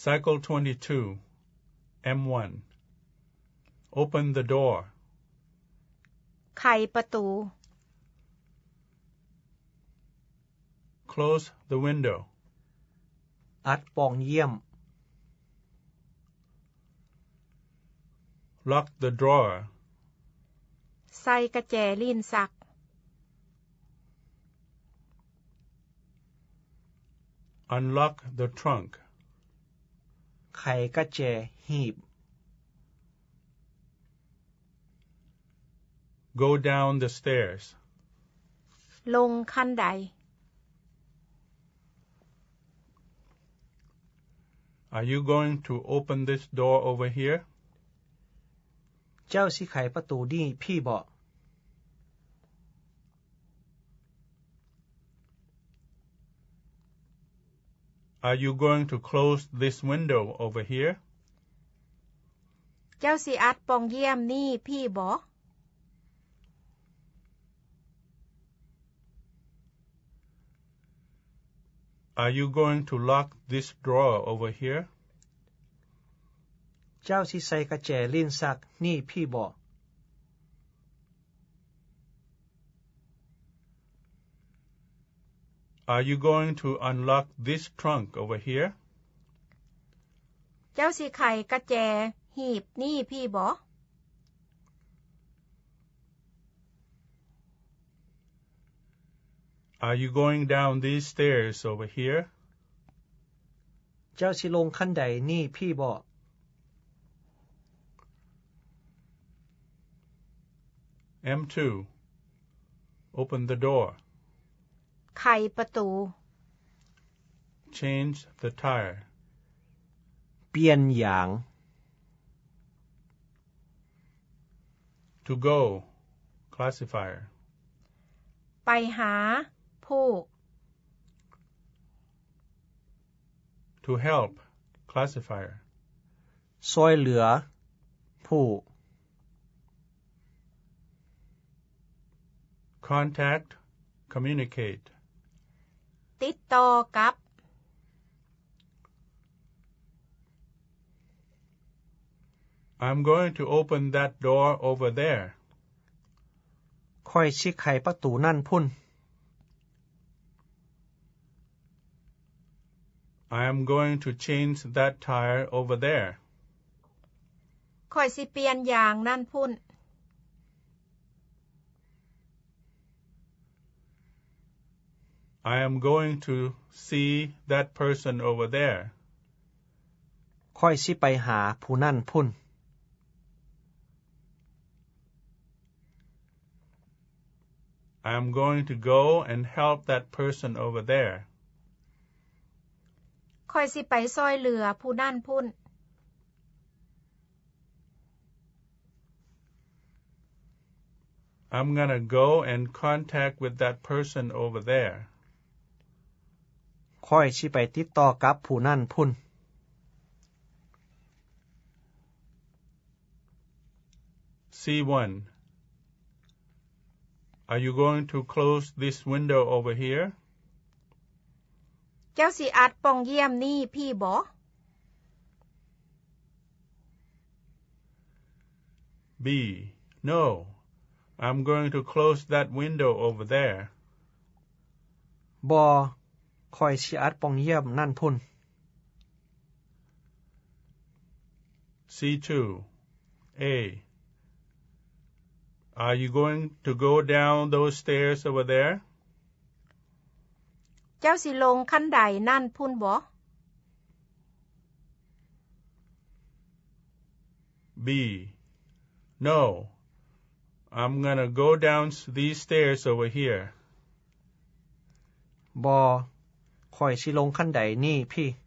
Cycle 22, M1. Open the door. ไขประตู Close the window. อัดปองเยี่ยม Lock the drawer. ใส่กระแจลิ้นชัก Unlock the trunk. ไขกระแจหีบ Go down the stairs. ลงขั้นใด Are you going to open this door over here? เจ้าสิไขประตูนี่พี่บ่ Are you going to close this window over here? เจ้าสิอัดปองเยี่ยมนี่พี่บ่ Are you going to lock this drawer over here? เจ้าสิใส่กระแจลิ้นชักนี่พี่บ่ Are you going to unlock this trunk over here? เจ้าสิไขกระแจหีบนี่พี่บ่ Are you going down these stairs over here? เจ้าสิลงขั้นใดนี่พี่บ่ M2. Open the door. ไขประตู Change the tire. เปลี่ยนยาง To go. Classifier. ไปหาผู้ To help. Classifier. ซอยเหลือผู้ Contact. Communicate. ติดต่อกับ I'm going to open that door over there. ค่อยสิไขประตูนั่นพุ่น I am going to change that tire over there. ค่อยสิเปลี่ยนยางนั่นพุ่น I am going to see that person over there. ค่อยสิไปหาผู้นั่นพุ่น I am going to go and help that person over there. ค่อยสิไปซอยเหลือผู้นั่นพุ่น I'm gonna go and contact with that person over there. ค่อยสิไปติดต่อกับผู้นั่นพุ่น C1. Are you going to close this window over here? เจ้าสิอัดปองเยี่ยมนี่พี่บ่ B. No. I'm going to close that window over there. บ่ค่อยสิอัดปองเยี่ยมนั่นพุ่น C2. A. Are you going to go down those stairs over there? เจ้าสิลงขั้นใดนั่นพุ่นบ่ B. No. I'm gonna go down these stairs over here. บ่ค่อยสิลงขั้นใดนี่พี่